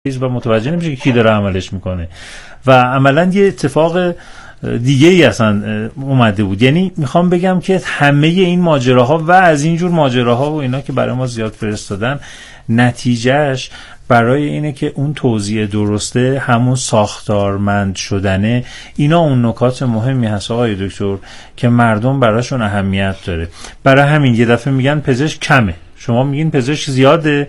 و متوجه نمیشه که کی داره عملش میکنه و عملا یه اتفاق دیگه ای اصلا اومده بود. یعنی میخوام بگم که همه این ماجراها و از اینجور ماجراها و اینا که برای ما زیاد فرستادن، نتیجهش برای اینه که اون توزیع درسته، همون ساختارمند شدنه، اینا اون نکات مهمی هست آقای دکتر که مردم براشون اهمیت داره. برای همین یه دفعه میگن پزشک کمه، شما میگین پزشک زیاده،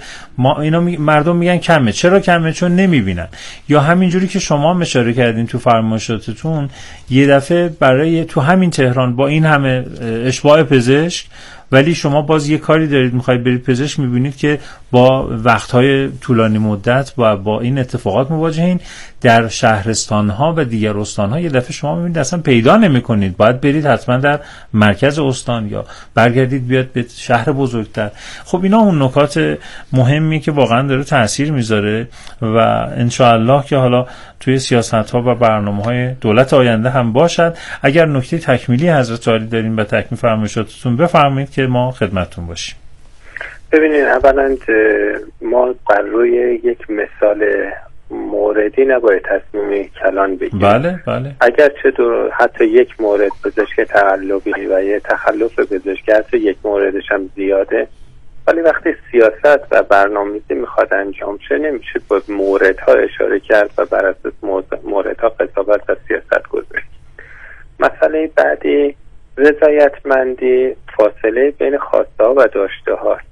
مردم میگن کمه. چرا کمه؟ چون نمیبینن. یا همینجوری که شما اشاره کردین تو فرمایشاتتون، یه دفعه برای تو همین تهران با این همه اشباع پزشک، ولی شما باز یه کاری دارید میخواید برید پزشک، میبینید که با وقتهای طولانی مدت و با این اتفاقات مواجهین. در شهرستانها و دیگر استانها یه دفعه شما میبینید اصلا پیدا نمیکنید، باید برید حتما در مرکز استان یا برگردید بیاد به شهر بزرگتر. خب اینا اون نکات مهمی که واقعا داره تأثیر میذاره و انشاءالله که حالا توی سیاست‌ها و برنامه‌های دولت آینده هم باشد. اگر نکته تکمیلی حضرت عالی دارین و تکمیل فرمایشاتتون بفرمایید که ما خدمتتون باشیم. ببینید، اولا ما بر روی یک مثال موردی نباید تصمیم کلان بگیریم. بله. اگر چه حتی یک مورد پزشک تقلبی و یه تخلف پزشک حتی یک موردش هم زیاده، ولی وقتی سیاست و برنامه‌ریزی میخواد انجام شه نمیشه با موردها اشاره کرد و بر اساس موردها قضاوت و سیاست گذاشت. مسئله بعدی رضایتمندی، فاصله بین خواسته ها و داشته هاست.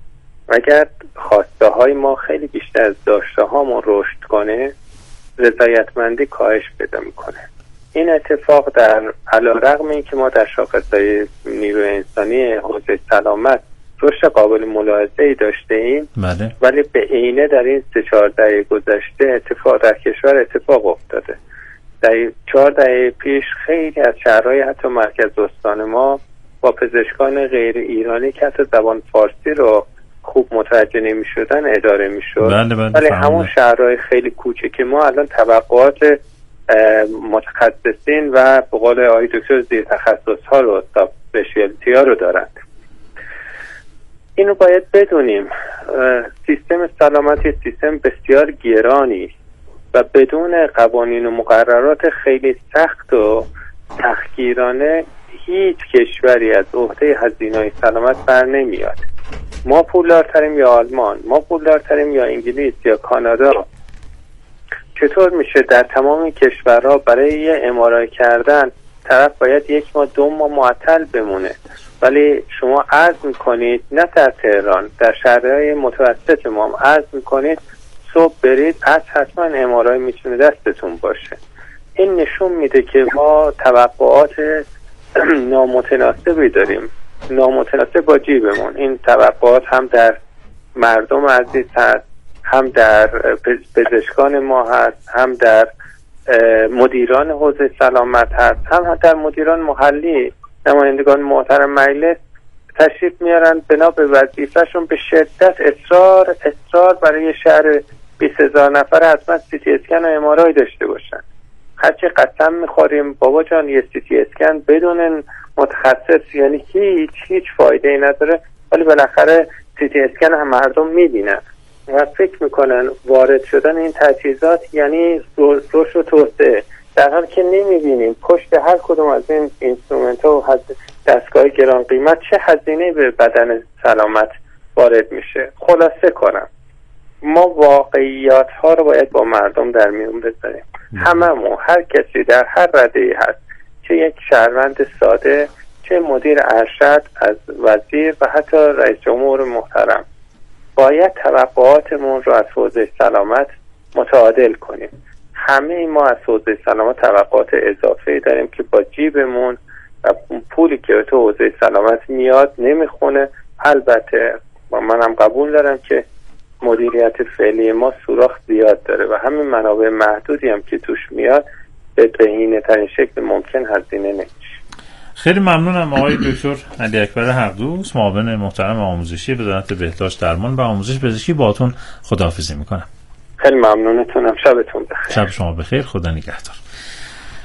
اگر خواسته های ما خیلی بیشتر از داشته هامون رشد کنه، رضایتمندی کاهش پیدا میکنه. این اتفاق در علیرغم این که ما در شاخصهای نیروی انسانی حوزه سلامت رشد قابل ملاحظه‌ای داشته ایم، ولی به عینه در این 3-4 دهه گذشته اتفاق در کشور اتفاق افتاده. در 4 دهه پیش خیلی از شهرهای حتی مرکز استان ما با پزشکان غیر ایرانی که حتی زبان فارسی رو خوب متوجه نمی شدن اداره می شد. ولی همون شهرهای خیلی کوچک ما الان توقعات متخصصین و به قول آقای دکتر زیر تخصص ها رو، اسپشیالتی ها رو دارند. اینو باید بدونیم. سیستم سلامتی سیستم بسیار گرانی و بدون قوانین و مقررات خیلی سخت و تحقیرانه هیچ کشوری از عهده هزینه‌های سلامت بر نمیاد. ما پولدارتریم یا آلمان، ما پولدارتریم یا انگلیس یا کانادا. چطور میشه در تمام کشورها برای یه امارات کردن طرف باید 1 ماه 2 ماه معطل بمونه، ولی شما عرض میکنید نه در تهران، در شهرهای متوسط ما عرض میکنید صبح برید، از حتما امارات میتونه دستتون باشه. این نشون میده که ما توقعات نامتناسبی داریم، نامتناسب با جیبمون. این توقعات هم در مردم عزیز هست، هم در پزشکان ما هست، هم در مدیران حوزه سلامت هست، هم در مدیران محلی. نمایندگان محترم مجلس تشریف میارن بنا به وظیفهشون به شدت اصرار برای شهر 20,000 نفر حتما سیتی اسکن و ام‌آرآی داشته باشن. هرچی قسم میخوریم بابا جان یه سیتی اسکن بدون متخصص یعنی هیچ فایده ای نداره، ولی بالاخره سیتی اسکن هم مردم میبینن و فکر میکنن وارد شدن این تجهیزات یعنی رشد و توسعه، در حالی که نمیبینیم پشت هر کدوم از این اینسترومنت ها و دستگاه گران قیمت چه هزینه به بدن سلامت وارد میشه. خلاصه کنم، ما واقعیات ها رو باید با مردم در میون بذاریم. هممون، هر کسی در هر رده‌ای هست، چه یک شهروند ساده، چه مدیر ارشد، از وزیر و حتی رئیس جمهور محترم، باید توقعاتمون رو از حوزه سلامت متعادل کنیم. همه ما از حوزه سلامت توقعات اضافه‌ای داریم که با جیبمون و پولی که تو حوزه سلامت میاد نمیخونه. البته منم قبول دارم که مدیریت فعلی ما سوراخ زیاد داره و همین منابع محدودی هم که توش میاد به بهینه ترین شکل ممکن هزینه نمیشه. خیلی ممنونم آقای دکتر علی اکبر حقدوست، معاون محترم آموزشی وزارت بهداشت درمان و آموزش پزشکی. باهاتون خداحافظی میکنم. خیلی ممنونتونم. شبتون بخیر. شب شما بخیر. خدا نگهدار.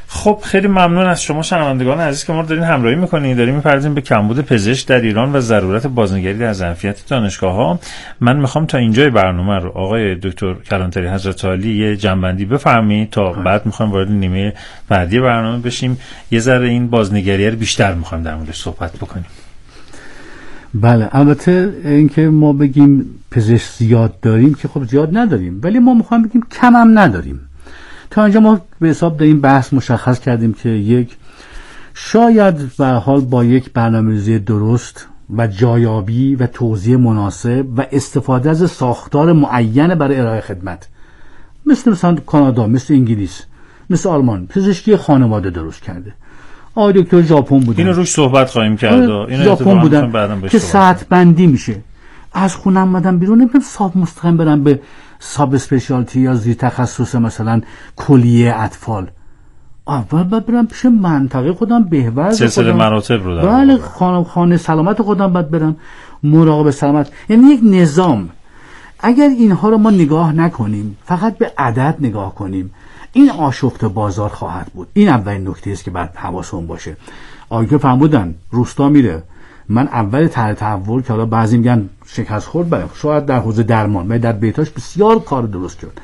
خب خیلی ممنون از شما شنوندگان عزیز که ما رو دارین همراهی میکنین. داریم می‌پردازیم به کمبود پزشک در ایران و ضرورت بازنگری در ظرفیت دانشگاه‌ها. من میخوام تا اینجای برنامه رو آقای دکتر کلانتری حضرت عالی یه جنبندی بفرمایید تا بعد میخوایم وارد نیمه بعدی برنامه بشیم. یه ذره این بازنگری رو بیشتر میخوایم در موردش صحبت بکنیم. بله، البته اینکه ما بگیم پزشک زیاد داریم که خب زیاد نداریم، ولی ما میخوایم بگیم کم هم نداریم. تا اینجا ما به حساب در این بحث مشخص کردیم که یک شاید به حال با یک برنامه‌ریزی درست و جایابی و توزیع مناسب و استفاده از ساختار معین برای ارائه خدمت، مثلا کانادا، مثل انگلیس، مثل آلمان پزشکی خانواده درست کرده. آقای دکتر ژاپن بودن، اینو روش صحبت خواهیم کرد. اینو ژاپن بودن که ساعت بندی میشه. از خونه اومدن بیرون نمیتونم صاحب مستقیم برن به ساب اسپشیالتی یا زیر تخصص مثلا کلیه اطفال. اول باید برم پیش منطقه خودم، بهوز سلسله مراتب رو دارم. بله، خانه سلامت خودم باید برم، مراقب سلامت. یعنی یک نظام. اگر اینها رو ما نگاه نکنیم، فقط به عدد نگاه کنیم، این آشفت بازار خواهد بود. این اولین نکته است که باید حواسمون باشه. آگه فرمودن روستا میره. من اول طرح تحول که حالا بعضی میگن شکست خورد، بله شاید در حوزه درمان و در بهداشت بسیار کار درست کرد.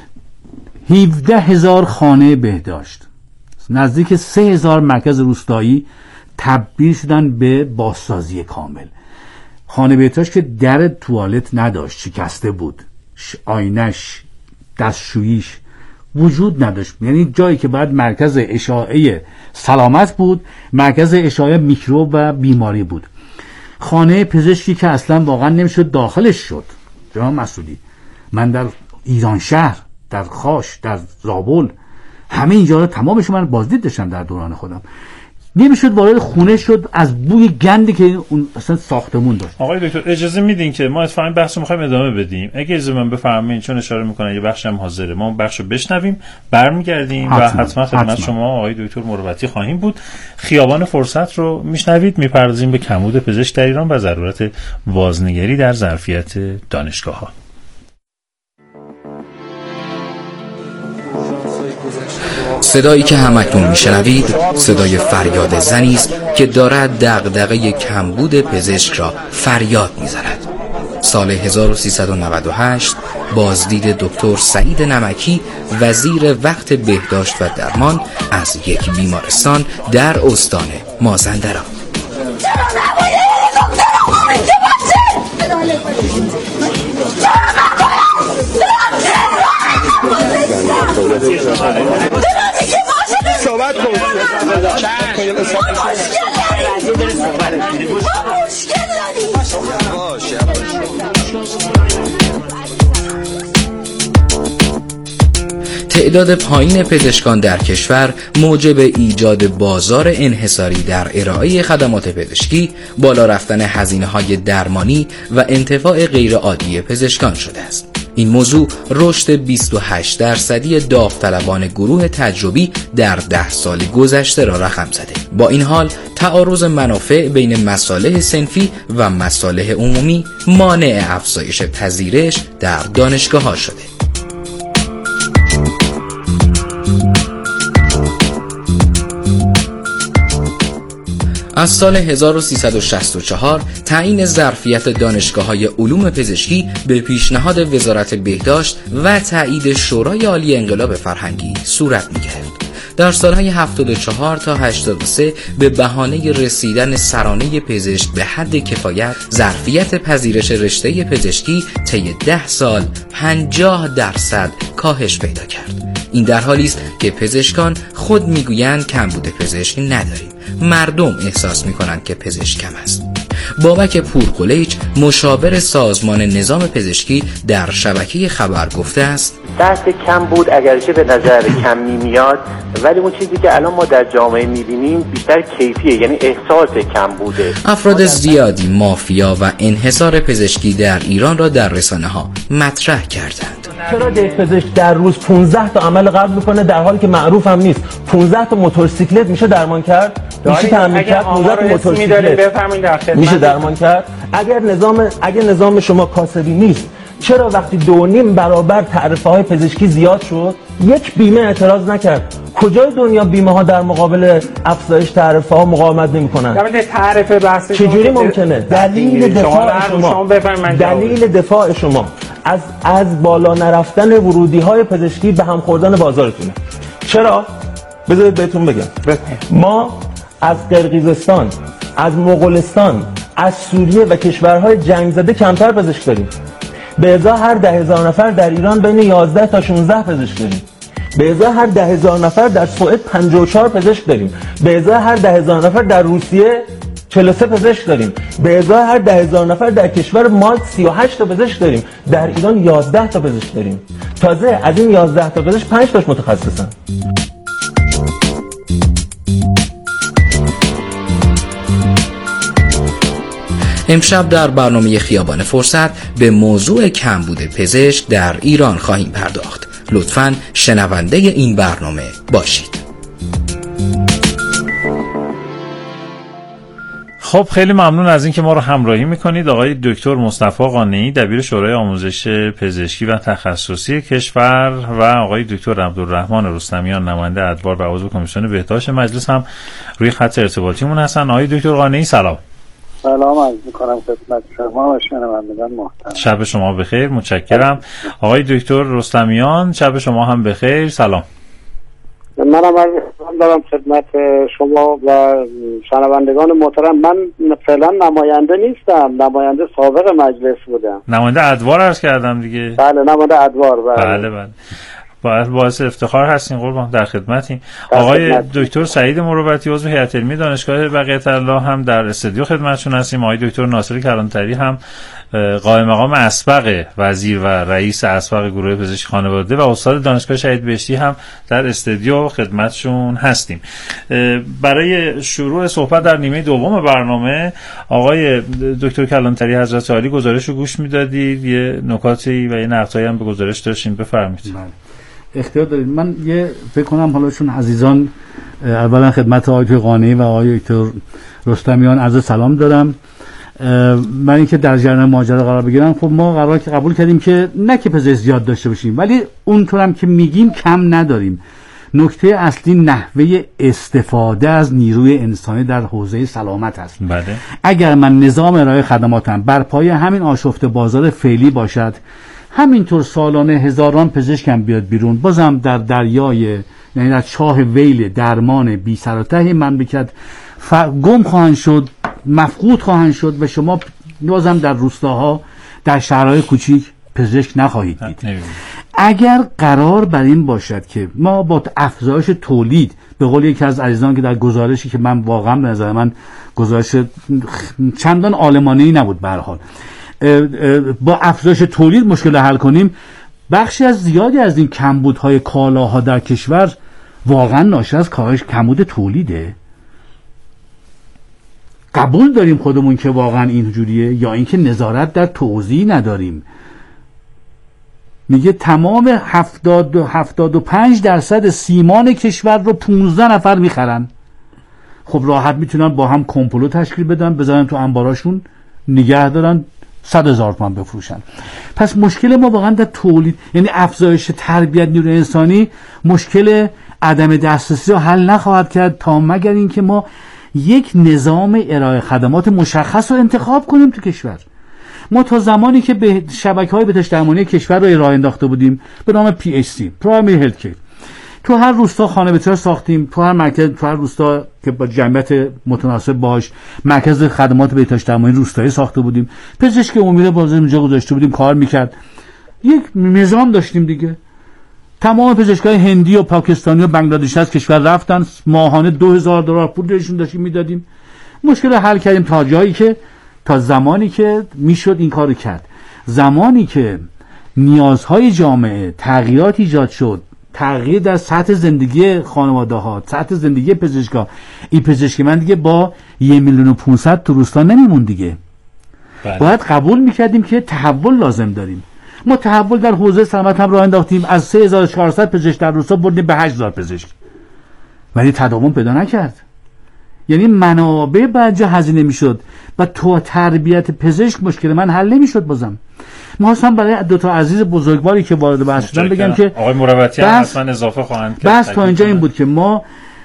17,000 خانه بهداشت، نزدیک 3,000 مرکز روستایی تبدیل شدن به بازسازی کامل. خانه بهداشت که در توالت نداشت، شکسته بود، آینش، دستشوییش وجود نداشت. یعنی جایی که بعد مرکز اشعاعی سلامت بود، مرکز اشعاعی میکروب و بیماری بود. خانه پزشکی که اصلا واقعا نمیشد داخلش شد. جناب مسئولی، من در ایران شهر، در خاش، در زابل، همه اینجا رو تمامش من بازدید داشتم در دوران خودم. نمیشد وارد خونه شد از بوی گندی که اون اصلا ساختمون داشت. آقای دکتر اجازه میدین که ما اتفاقا بحثو می‌خوایم ادامه بدیم؟ اگه اجازه من بفرمایید، چون اشاره می‌کنن یه بخشی هم حاضره، ما اون بخشو بشنویم، برمیگردیم و حتما خدمت شما آقای دکتر مروتی خواهیم بود. خیابان فرصت رو میشنوید. میپردازیم به کمبود پزشک در ایران و ضرورت بازنگری در ظرفیت دانشگاه‌ها. صدایی که همکنون میشنوید صدای فریاد زنی است که دارد دغدغه کمبود پزشک را فریاد میزند. سال 1398 بازدید دکتر سعید نمکی، وزیر وقت بهداشت و درمان، از یک بیمارستان در استان مازندران. صحبت کن. تعداد پایین پزشکان در کشور موجب ایجاد بازار انحصاری در ارائه خدمات پزشکی، بالا رفتن هزینه‌های درمانی و انتفاع غیرعادی پزشکان شده است. این موضوع رشد 28% داوطلبان گروه تجربی در 10 سال گذشته را رقم زده. با این حال تعارض منافع بین مصالح صنفی و مصالح عمومی مانع افزایش پذیرش در دانشگاه‌ها شده. از سال 1364 تعیین ظرفیت دانشگاه‌های علوم پزشکی به پیشنهاد وزارت بهداشت و تایید شورای عالی انقلاب فرهنگی صورت می‌گرفت. در سالهای 74 تا 83 به بهانه رسیدن سرانه پزشک به حد کفایت، ظرفیت پذیرش رشته پزشکی طی 10 سال 50% کاهش پیدا کرد. این در حالی است که پزشکان خود میگویند کمبود پزشک نداریم. مردم احساس میکنند که پزشک کم است. بابک پورقلیچ، مشاور سازمان نظام پزشکی، در شبکه خبر گفته است: بحث کم بود اگرچه به نظر کمی میاد، ولی اون چیزی که الان ما در جامعه میبینیم بیشتر کیفیه، یعنی احساس کم بوده. افراد زیادی مافیا و انحصار پزشکی در ایران را در رسانه ها مطرح کردند. چرا یک پزشک در روز 15 تا عمل قلب میکنه در حالی که معروف هم نیست؟ 15 تا موتورسیکلت میشه درمان کرد؟ میشه تامین کرد؟ 15 تا موتورسیکلت میشه درمان کرد؟ اگر نظام شما کاسبی نیست، چرا وقتی 2.5 برابر تعرفه های پزشکی زیاد شد یک بیمه اعتراض نکرد؟ کجای دنیا بیمه ها در مقابل افزایش تعرفه ها مقاومت نمی‌کنن؟ در تعرفه بحث چجوری ممکنه؟ دلیل دفاع شما از بالا نرفتن ورودی های پزشکی به هم خوردن بازارتونه. چرا؟ بذارید بهتون بگم. ما از قرقیزستان، از مغولستان، از سوریه و کشورهای جنگ زده کمتر پزشک داریم. به ازای هر 10,000 نفر در ایران بین 11 تا 16 پزشک داریم. به ازای هر 10,000 نفر در سوئد 54 پزشک داریم. به ازای هر 10,000 نفر در روسیه 43 پزشک داریم. به ازای هر 10,000 نفر در کشور مالت 38 تا پزشک داریم. در ایران 11 تا پزشک داریم. تازه از این 11 تا پزشک 5 تاش متخصصن. امشب در برنامه خیابان فرصت به موضوع کمبود پزشک در ایران خواهیم پرداخت. لطفاً شنونده این برنامه باشید. خب خیلی ممنون از اینکه ما رو همراهی میکنید. آقای دکتر مصطفی قانعی دبیر شورای آموزش پزشکی و تخصصی کشور و آقای دکتر عبدالرحمن رستمیان نماینده ادوار و عضو کمیسیون بهداشت مجلس هم روی خط ارتباطیمون هستن. آقای دکتر قانعی سلام. سلام عرض می‌کنم خدمت شما و شنوندگان محترم. شب شما بخیر، متشکرم. آقای دکتر رستمیان شب شما هم بخیر، سلام. منم عرض دارم خدمت شما و شنوندگان محترم. من فعلا نماینده نیستم، نماینده سابق مجلس بودم. نماینده ادوار عرض کردم دیگه. بله نماینده ادوار. بله. باعث افتخار هستین، قربان، در خدمتین. آقای دکتر سعید مروتی عضو هیئت علمی دانشگاه بقیت الله هم در استودیو خدمتشون هستیم. آقای دکتر ناصر کلانتری هم قائم مقام اسبق وزیر و رئیس اسبق گروه پزشکی خانواده و استاد دانشگاه شهید بهشتی هم در استودیو خدمتشون هستیم. برای شروع صحبت در نیمه دوم برنامه آقای دکتر کلانتری حضرت عالی گزارش رو گوش میدادید، یه نکاتی و یه نقطه‌ای هم به گزارش داشتین، بفرمایید. اختیار دارید. من یه فکر کنم حالا چون عزیزان اولا خدمت آقای قانعی و آقای دکتر رستمیان عرض سلام دارم. من اینکه در جریان ماجرا قرار بگیرم، خب ما قبول کردیم که نه که پزشک زیاد داشته باشیم، ولی اونطور هم که میگیم کم نداریم. نکته اصلی نحوه استفاده از نیروی انسانی در حوزه سلامت است. بله. اگر من نظام ارائه خدماتم بر پایه همین آشفته بازار فعلی باشد، همینطور سالانه هزاران پزشک هم بیاد بیرون، بازم در دریای، یعنی در چاه ویل درمان بی سر و ته مملکت گم خواهند شد، مفقود خواهند شد و شما بازم در روستاها، در شهرهای کوچیک پزشک نخواهید دید. اگر قرار بر این باشد که ما با افزایش تولید، به قول یکی از عزیزان که در گزارشی که من واقعا به نظر من گزارش چندان عالمانه‌ای نبود، به هر حال با افزایش تولید مشکل حل کنیم، بخشی از زیادی از این کمبودهای کالاها در کشور واقعا ناشی از کاهش کمبود تولیده. قبول داریم خودمون که واقعا اینجوریه، یا اینکه نظارت در توزیع نداریم؟ میگه تمام 75% سیمان کشور رو 15 نفر میخرن. خب راحت میتونن با هم کمپلو تشکیل بدن، بذارن تو انباراشون نگه دارن، 100,000 تومان بفروشن. پس مشکل ما واقعا در تولید، یعنی افزایش تربیت نیروی انسانی، مشکل عدم دسترسی رو حل نخواهد کرد تا مگر اینکه ما یک نظام ارائه خدمات مشخص رو انتخاب کنیم تو کشور. ما تا زمانی که به شبکه‌های بهداشت درمانی کشور رو راه انداخته بودیم به نام PHC پرایمری هلت کیر، تو هر روستا خانه بهداشت ساختیم، تو هر مرکز، تو هر روستا که با جمعیت متناسب باش مرکز خدمات بهداشت درمانی روستایی ساخته بودیم، پزشک عمومی رو باز اونجا گذاشته بودیم کار میکرد، یک نظام داشتیم دیگه. تمام پزشکای هندی و پاکستانی و بنگلادشی از کشور رفتن، ماهانه $2,000 پول بهشون داشتیم میدادیم. مشکل حل کردیم تا جایی که تا زمانی که میشد این کارو کرد. زمانی که نیازهای جامعه تغییرات ایجاد شد، تغییر در سطح زندگی خانواده ها، سطح زندگی پزشکا، این پزشک من دیگه با 1,500,000 تو روستا نمیمون دیگه. باید قبول میکردیم که تحول لازم داریم. ما تحول در حوزه سلامت هم راه انداختیم، از 3,400 پزشک در روستا بردیم به 8,000 پزشک، ولی تداوم پیدا نکرد. یعنی منابع بعد جا هزینه میشد و تو تربیت پزشک مشکل من حل نمیشد. بازم ما هم برای دو تا عزیز بزرگواری که وارد بحث شدن بگم که آقای مروتی هم حتما اضافه خواهند کرد. بس تا اینجا این بود که ما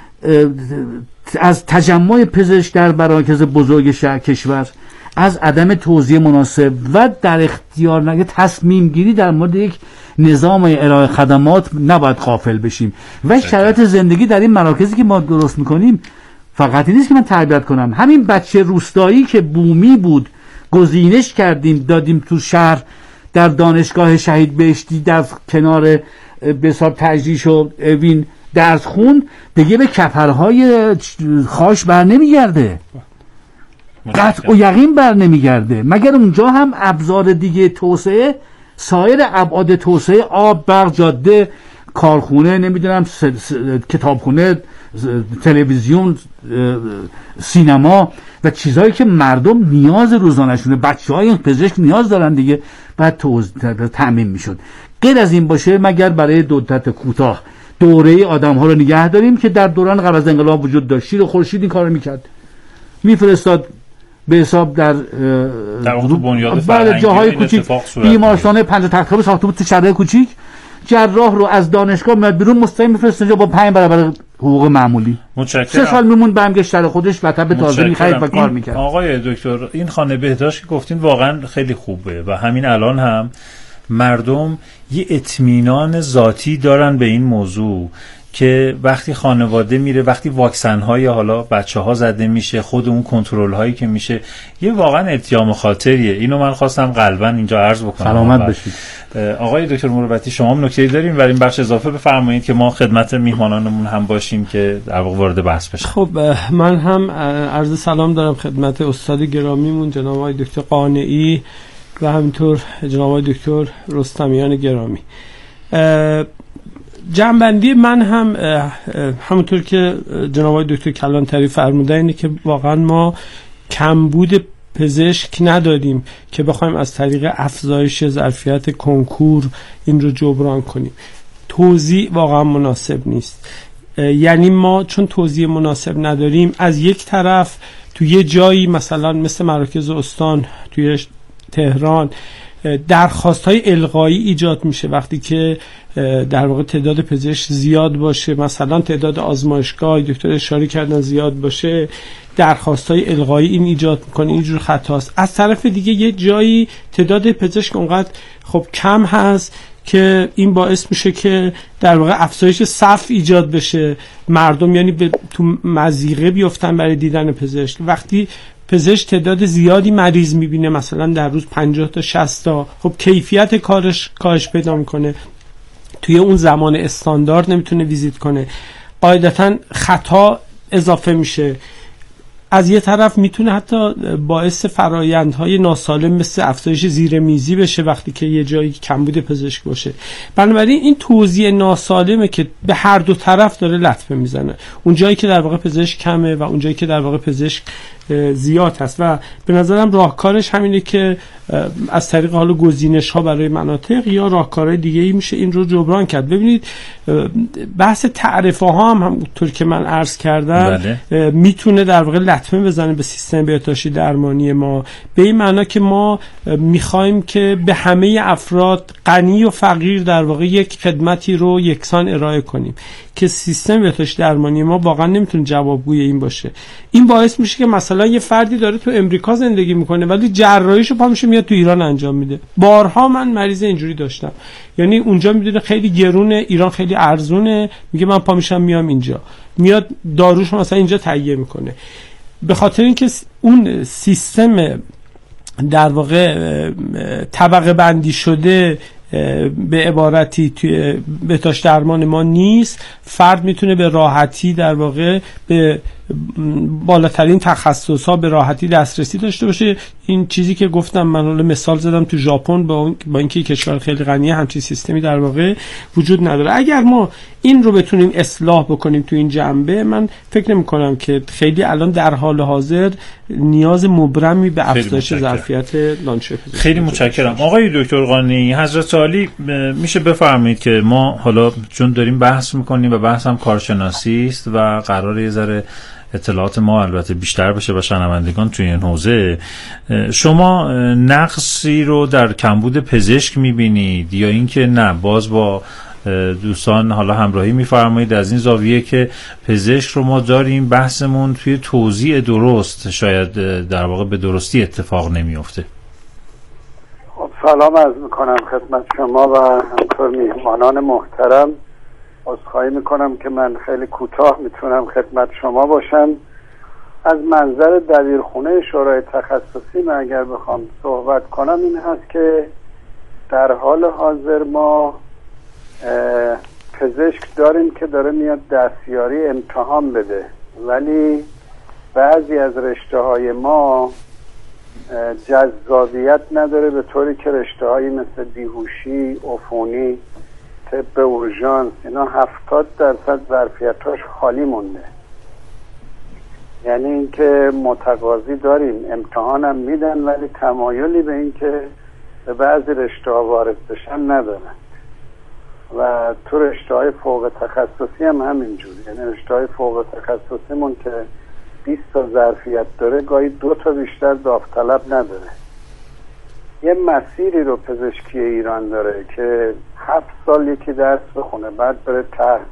از تجمع پزشک در مراکز بزرگ کشور، از عدم توزیع مناسب و در اختیار تصمیم گیری در مورد یک نظام ارائه خدمات نباید غافل بشیم و شرایط زندگی در این مراکزی که ما درست میکنیم فقط این نیست که من تربیت کنم. همین بچه روستایی که بومی بود گزینش کردیم دادیم تو شهر در دانشگاه شهید بهشتی در کنار به حساب تجریش و اوین درس خون، دیگه به کپرهای خاش بر نمیگرده، قطع و یقین بر نمیگرده، مگر اونجا هم ابزار دیگه توسعه، سایر ابعاد توسعه، آب، برق، جاده، کارخونه، نمیدونم کتابخونه، تلویزیون، سینما و چیزهایی که مردم نیاز روزانه‌شونه، بچه‌های پزشک نیاز دارن دیگه، بعد تأمین میشد. غیر از این باشه مگر برای مدت کوتاه دوره آدم‌ها رو نگه داریم که در دوران قبل از انقلاب وجود داشت. شیر خورشید این کارو میکرد، میفرستاد به حساب در اون بنیاد فرهنگی جاهای کوچیک، بیمارستان 5 تخت خواب ساخته بود تو شهرهای کوچیک، جراح رو از دانشگاه میاد بیرون مستقیم میفرسته اونجا با 5 برابر حقوق معمولی. 3 سال میموند برمیگشت شهر خودش و تب تازه می‌خرید و کار میکرد. آقای دکتر این خانه بهداشت که گفتین واقعا خیلی خوبه و همین الان هم مردم یه اطمینان ذاتی دارن به این موضوع که وقتی خانواده میره، وقتی واکسن های حالا بچه‌ها زده میشه، خود اون کنترل هایی که میشه، یه واقعا التیام خاطریه. اینو من خواستم قلبا اینجا عرض بکنم. سلامت بشید. آقای دکتر مروتی شما هم نکته‌ای دارین برای این بخش اضافه بفرمایید که ما خدمت میهمانانمون هم باشیم که در واقع وارد بحث بشیم. خب من هم عرض سلام دارم خدمت استاد گرامیمون جناب آقای دکتر قانعی و همینطور جناب آقای دکتر رستمیان گرامی. جنبندی من هم همونطور که جناب آقای دکتر کلانتری فرمودن اینه که واقعا ما کمبود پزشک نداریم که بخوایم از طریق افزایش ظرفیت کنکور این رو جبران کنیم. توزیع واقعا مناسب نیست. یعنی ما چون توزیع مناسب نداریم، از یک طرف تو یه جایی مثلا مثل مراکز استان توی تهران درخواست‌های الغایی ایجاد میشه وقتی که در واقع تعداد پزشک زیاد باشه، مثلا تعداد آزمایشگاه دکتر اشاره کردن زیاد باشه، درخواست‌های الغایی این ایجاد میکنه، اینجور خطاست. از طرف دیگه یه جایی تعداد پزشک اونقدر خب کم هست که این باعث میشه که در واقع افزایش صف ایجاد بشه، مردم یعنی تو مضیقه بیفتن برای دیدن پزشک. وقتی پزشک تعداد زیادی مریض میبینه، مثلا در روز 50 تا 60 تا، خب کیفیت کارش کاهش پیدا میکنه، توی اون زمان استاندارد نمیتونه ویزیت کنه، قاعدتا خطا اضافه میشه. از یه طرف میتونه حتی باعث فرایندهای ناسالم مثل افزایش زیرمیزی بشه وقتی که یه جایی کمبود پزشک باشه. بنابراین این توزیع ناسالمه که به هر دو طرف داره لطمه میزنه، اون جایی که در واقع پزشک کمه و اون جایی که در واقع پزشک زیاد هست. و به نظرم راهکارش همینه که از طریق حالا گزینش ها برای مناطق یا راهکارهای دیگه ای میشه این رو جبران کرد. ببینید بحث تعرفه ها هم همونطور که من عرض کردم میتونه در واقع لطمه بزنه به سیستم بهداشتی درمانی ما، به این معنا که ما میخوایم که به همه افراد غنی و فقیر در واقع یک خدمتی رو یکسان ارائه کنیم که سیستم بهداشتی درمانی ما واقعا نمیتونه جوابگوی این باشه. این باعث میشه که مثلا یه فردی داره تو امریکا زندگی میکنه ولی جراحیشو پا میشه میاد تو ایران انجام میده. بارها من مریض اینجوری داشتم، یعنی اونجا میدونه خیلی گرونه، ایران خیلی ارزونه، میگه من پا میشم میام اینجا، میاد داروش مثلا اینجا تهیه میکنه. به خاطر اینکه اون سیستم در واقع طبقه بندی شده به عبارتی توی بهداشت درمان ما نیست، فرد میتونه به راحتی در واقع به بالاترین تخصص‌ها به راحتی دسترسی داشته باشه. این چیزی که گفتم من حالا مثال زدم تو ژاپن، با اینکه کشور خیلی غنیه همچین سیستمی در واقع وجود نداره. اگر ما این رو بتونیم اصلاح بکنیم تو این جنبه، من فکر نمی‌کنم که خیلی الان در حال حاضر نیاز مبرمی به افزایش ظرفیت دانشجو پزشکی. خیلی متشکرم. آقای دکتر قانعی، حضرت عالی میشه بفرمایید که ما حالا چون داریم بحث می‌کنیم و بحث هم کارشناسی است و قراره یه ذره اطلاعات ما البته بیشتر بشه و شنوندگان توی این حوزه. شما نقصی رو در کمبود پزشک میبینید یا اینکه نه باز با دوستان حالا همراهی میفرمایید از این زاویه که پزشک رو ما داریم، بحثمون توی توزیع درست شاید در واقع به درستی اتفاق نمیفته؟ خب سلام عرض میکنم خدمت شما و همینطور میهمانان محترم. عذرخواهی میکنم که من خیلی کوتاه میتونم خدمت شما باشم. از منظر دبیرخونه شورای تخصصی من اگر بخوام صحبت کنم این هست که در حال حاضر ما پزشک داریم که داره میاد دستیاری امتحان بده، ولی بعضی از رشته های ما جذابیت نداره، به طوری که رشته هایی مثل بیهوشی، عفونی، طب اورژانس اینا 70% ظرفیتاش خالی مونده. یعنی اینکه متقاضی داریم امتحانم میدن ولی تمایلی به اینکه به بعضی رشته ها وارد بشن ندارن و تو رشته های فوق تخصصی هم همینجور. یعنی رشته های فوق تخصصیمون که 20 تا ظرفیت داره گاهی 2 تا بیشتر داوطلب نداره. یه مسیری رو پزشکی ایران داره که 7 سال یکی درس بخونه، بعد بره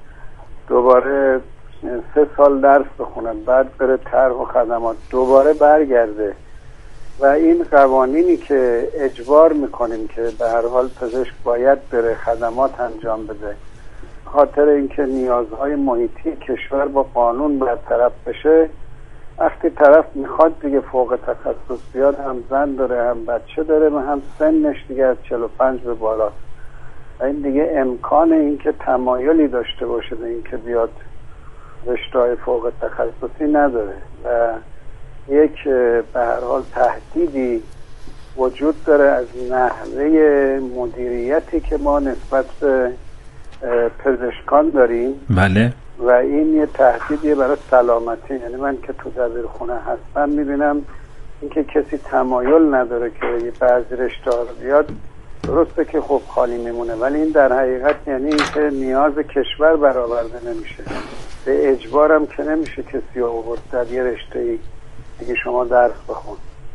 دوباره 3 سال درس بخونه، بعد بره طرح و خدمات، دوباره برگرده و این قوانینی که اجبار میکنیم که به هر حال پزشک باید بره خدمات انجام بده، خاطر اینکه نیازهای محیطی کشور با قانون برطرف بشه. وقتی طرف میخواد دیگه فوق تخصص بیاد، هم زن داره هم بچه داره و هم سنش دیگه از 45 به بالاست و این دیگه امکان اینکه تمایلی داشته باشه به اینکه بیاد رشته‌های فوق تخصصی نداره و یک به هر حال تهدیدی وجود داره از نحوه مدیریتی که ما نسبت به پزشکان داریم. بله. و این یه تهدیدیه برای سلامتی. یعنی من که تو دبیرخونه هستم میبینم اینکه کسی تمایل نداره که بعضی رشته ها رو بیاد. درسته که خب خالی میمونه ولی این در حقیقت یعنی اینکه نیاز کشور برآورده نمیشه. به اجبارم که نمیشه کسی آورد در یه رشته‌ای دیگه شما درس بخون.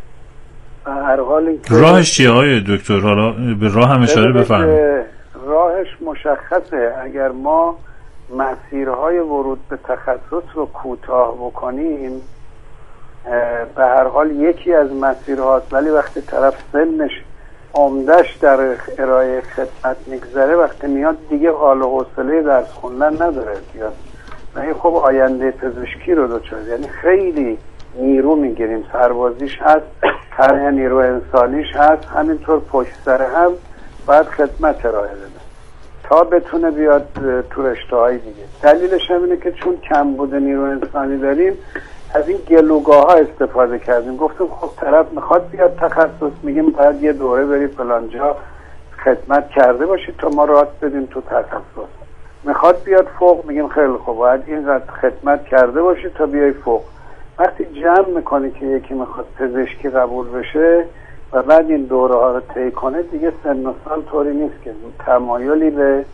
هر حال راهش چیه آقای دکتر؟ حالا به راه هم اشاره بفرمایید. راهش مشخصه. اگر ما مسیرهای ورود به تخصص رو کوتاه بکنیم به هر حال یکی از مسیرهاست، ولی وقتی طرف سنش عمدش در ارائه خدمت میگذره، وقتی میاد دیگه حال و حوصله درس خوندن نداره بیاد و این خب آینده پزشکی رو دچار. یعنی خیلی نیرو میگیریم، سربازیش هست، طرح نیرو انسانیش هست، همینطور پشت سر هم باید خدمت ارائه بده تا بتونه بیاد تو رشته‌های دیگه. دلیلش هم اینه که چون کمبود نیرو انسانی داریم از این گلوگاه ها استفاده کردیم. گفتم خب طرف میخواد بیاد تخصص، میگیم باید یه دوره بری فلانجا خدمت کرده باشی تا ما راست بدیم تو تخصص. میخواد بیاد فوق، میگیم خیلی خوب باید اینقدر خدمت کرده باشی تا بیای فوق. وقتی جمع میکنی که یکی میخواد پزشکی قبول بشه و بعد این دوره ها رو طی کنه، دیگه سن و سال طوری نیست که تمایلی به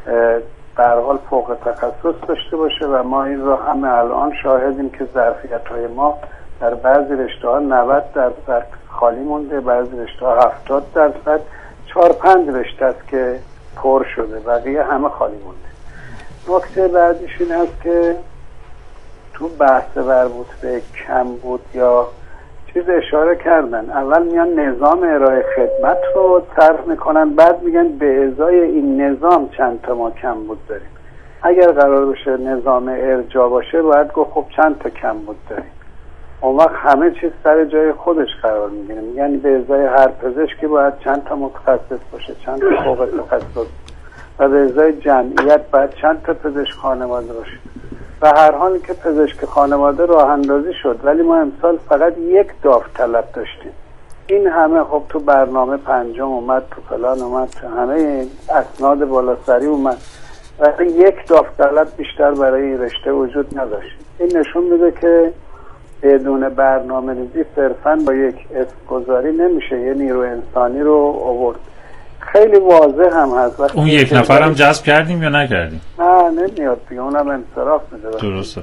در حال فوق تخصص داشته باشه و ما این رو همه الان شاهدیم که ظرفیت های ما در بعضی رشته ها 90% خالی مونده، بعضی رشته ها 70%. 4-5 رشته است که پر شده، بقیه همه خالی مونده. نکته بعدیش این است که تو بحث مربوط به کمبود یا چیز اشاره کردن، اول میان نظام ارائه خدمت رو طرح میکنن، بعد میگن به ازای این نظام چند تا ما کمبود داریم. اگر قرار بشه نظام ارجاع باشه باید گفت خب چند تا کمبود داریم. اون وقت همه چیز سر جای خودش قرار میگیره. یعنی به ازای هر پزشکی باید چند تا متخصص باشه، چند تا فوق تخصص، و به ازای جمعیت باید چند تا پزشک خانواده باشه. و هر حال که پزشک خانواده راه اندازی شد ولی ما امسال فقط 1 داوطلب داشتیم. این همه خب تو برنامه 5 اومد، تو فلان اومد، تو همه اسناد بالاسری اومد و 1 داوطلب بیشتر برای این رشته وجود نداشت. این نشون میده که بدون برنامه ریزی صرفاً با یک اسم گذاری نمیشه یه نیرو انسانی رو آورد. خیلی واضح هم هست. اون 1 نفر هم جذب کردیم یا نکردیم؟ نه نمیاد دیگه، اونم انصراف میده. درسته.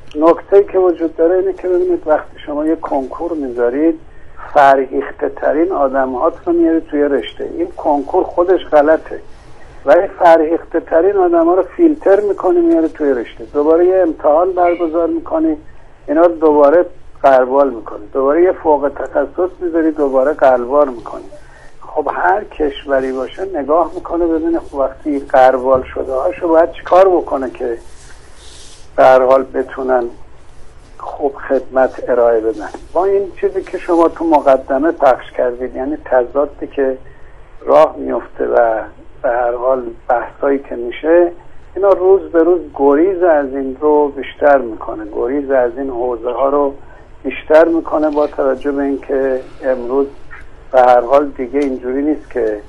نکته‌ای که وجود داره اینه که ببینید وقتی شما یه کنکور میذارید فرهیخته ترین آدم هات رو میارید توی رشته، این کنکور خودش غلطه ولی فرهیخته ترین آدم ها رو فیلتر میکنی میاره توی رشته، دوباره یه امتحان برگزار میکنی اینا رو دوباره قربال میکنی، دوباره یه فوق تخصص میذاری دوباره قربال میکنی. خب هر کشوری باشه نگاه میکنه ببینه خب وقتی قربال شده هاشو باید چیکار بکنه که به هر حال بتونن خوب خدمت ارائه بدن. با این چیزی که شما تو مقدمه پخش کردید، یعنی تضادی که راه میفته و به هر حال بحثایی که میشه، اینا روز به روز گریز از این رو بیشتر میکنه، گریز از این حوزه ها رو بیشتر میکنه، با توجه به اینکه امروز به هر حال دیگه اینجوری نیست که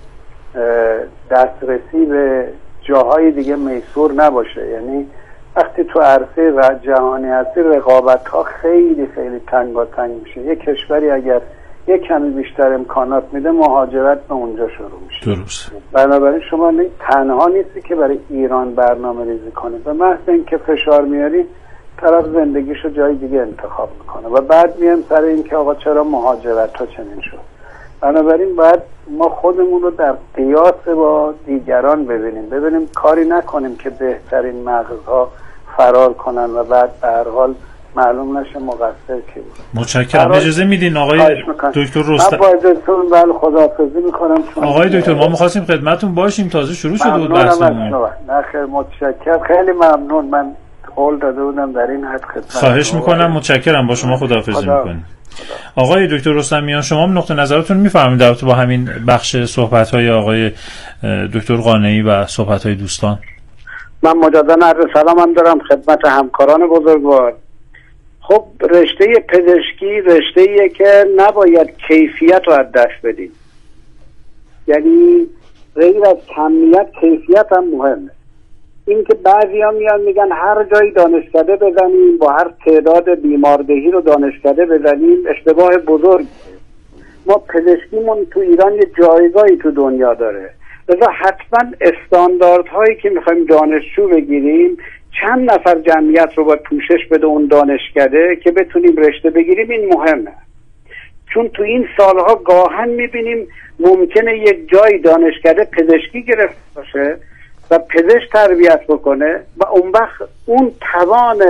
دسترسی به جاهای دیگه میسور نباشه. یعنی وقتی تو عرصه جهانی هستی رقابت ها خیلی خیلی تنگاتنگ میشه. یک کشوری اگر یک کمی بیشتر امکانات میده مهاجرت به اونجا شروع میشه. درست. بنابراین شما تنها نیستی که برای ایران برنامه ریزی کنی، به محض اینکه فشار میاری طرف زندگیشو جای دیگه انتخاب میکنه و بعد میام سر این که آقا چرا مهاجرت ها چنین شد. بنابراین باید ما خودمون رو در قیاس با دیگران ببینیم کاری نکنیم که بهترین مغزها فرار کنن و بعد به هر حال معلوم نشه مقصر کی بود. متشکرم. اجازه میدین آقای دکتر رستم؟ من با اجازهتون بله خداحافظی میکنم. آقای دکتر ما می‌خواستیم خدمتتون باشیم، تازه شروع شده بود بحثمون. نه خیر متشکرم، خیلی ممنون. من قول داده بودم در این حد خدمت. خواهش میکنم. متشکرم. با شما خداحافظی میکنیم. آقای دکتر رستمیان شما نقطه نظرتون میفرمایید در رابطه با همین بخش صحبت‌های آقای دکتر قانعی و صحبت‌های دوستان؟ من مجددا عرض سلامم دارم خدمت همکاران بزرگوار. خب رشته پزشکی رشته‌ایه که نباید کیفیت رو از دست بدیم، یعنی غیر از کمیت کیفیت هم مهمه. این که بعضیا میان میگن هر جایی دانشکده بزنیم با هر تعداد بیماردهی رو دانشکده بزنیم، اشتباه بزرگ. ما پزشکیمون تو ایران یه جایگاهی تو دنیا داره، لذا حتما استانداردهایی که میخوایم دانشجو بگیریم چند نفر جمعیت رو باید پوشش بده اون دانشکده که بتونیم رشته بگیریم. این مهمه، چون تو این سالها گاهن میبینیم ممکنه یک جای دانشکده پزشکی گرفته باشه و پزشک تربیت بکنه و اون وقت اون توان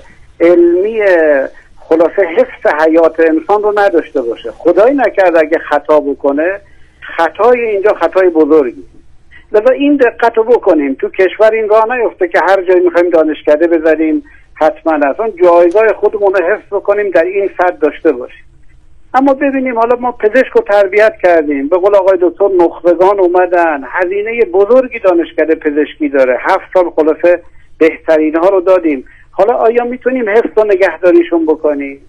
علمی خلاصه حفظ حیات انسان رو نداشته باشه. خدایی نکرد اگه خطا بکنه، خطای اینجا خطای بزرگی. لذا این دقت رو بکنیم تو کشور این راه نیفته که هر جایی میخوایم دانشکده بذاریم حتما اصلا جایگاه خودمون رو حفظ بکنیم در این سطح داشته باشیم. اما ببینیم حالا ما پزشک رو تربیت کردیم، به قول آقای دکتر نخبگان اومدن، هزینه بزرگی دانشکده پزشکی داره، 7 سال خلاصه بهترین ها رو دادیم. حالا آیا میتونیم حفظ و نگهداریشون بکنیم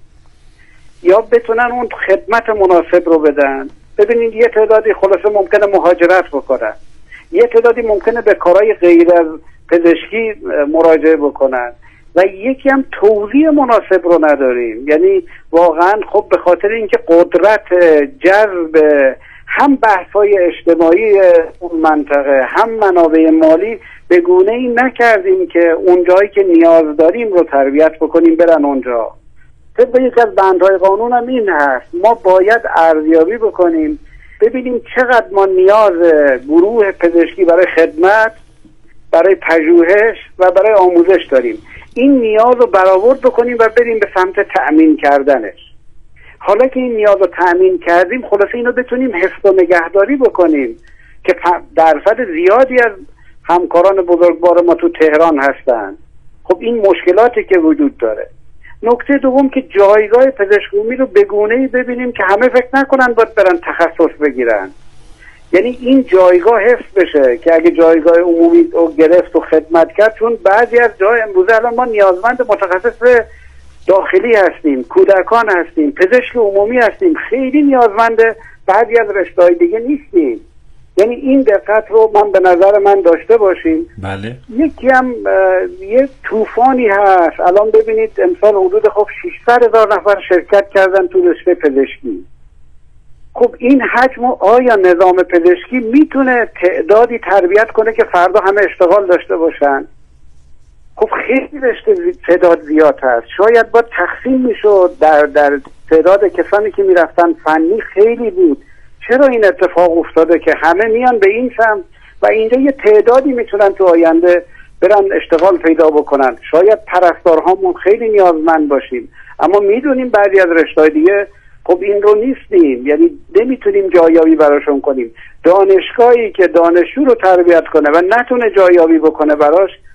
یا بتونن اون خدمت مناسب رو بدن؟ ببینید یه تعدادی خلاصه ممکنه مهاجرت بکنن، یه تعدادی ممکنه به کارهای غیر از پزشکی مراجعه بکنن و یکی هم توزیع مناسب رو نداریم. یعنی واقعا خب به خاطر اینکه قدرت جذب هم بحث‌های اجتماعی اون منطقه هم منابع مالی به گونه‌ای نکردیم که اون جایی که نیاز داریم رو تربیت بکنیم برن اونجا. طبق یکی از بندهای قانون هم این هست، ما باید ارزیابی بکنیم ببینیم چقدر ما نیاز گروه پزشکی برای خدمت، برای پژوهش و برای آموزش داریم. این نیاز رو برآورد بکنیم و بریم به سمت تأمین کردنش. حالا که این نیاز رو تأمین کردیم خلاصه اینو بتونیم حفظ و نگهداری بکنیم که درصد زیادی از همکاران بزرگوار ما تو تهران هستن. خب این مشکلاتی که وجود داره. نکته دوم که جایگاه پزشک عمومی رو به گونه‌ای ببینیم که همه فکر نکنن باید برن تخصص بگیرن. یعنی این جایگاه حفظ بشه که اگه جایگاه عمومی رو گرفت و خدمت کرد، چون بعضی از جای امروزه الان ما نیازمند متخصص داخلی هستیم، کودکان هستیم، پزشک عمومی هستیم، خیلی نیازمند بعضی از رشته‌های دیگه نیستیم. یعنی این دقت رو من به نظر من داشته باشیم. بله. یکی هم یه طوفانی هست الان، ببینید امسال حدود خب 600,000 نفر شرکت کردن تو رشته پزشکی. خب این حجم آیا نظام پزشکی میتونه تعدادی تربیت کنه که فردا همه اشتغال داشته باشن؟ خب خیلی رشته تعداد زیاد هست، شاید با تقسیم میشد در تعداد کسانی که میرفتن فنی خیلی بود. چرا این اتفاق افتاده که همه میان به این سمت و اینجا یه تعدادی میتونن تو آینده برن اشتغال پیدا بکنن؟ شاید پرستارهامون خیلی نیازمند باشیم، اما میدونیم بعضی از رشته‌های دیگه خب این رو نیستیم، یعنی نمیتونیم جایابی براشون کنیم. دانشگاهی که دانشجو رو تربیت کنه و نتونه جایابی بکنه براش،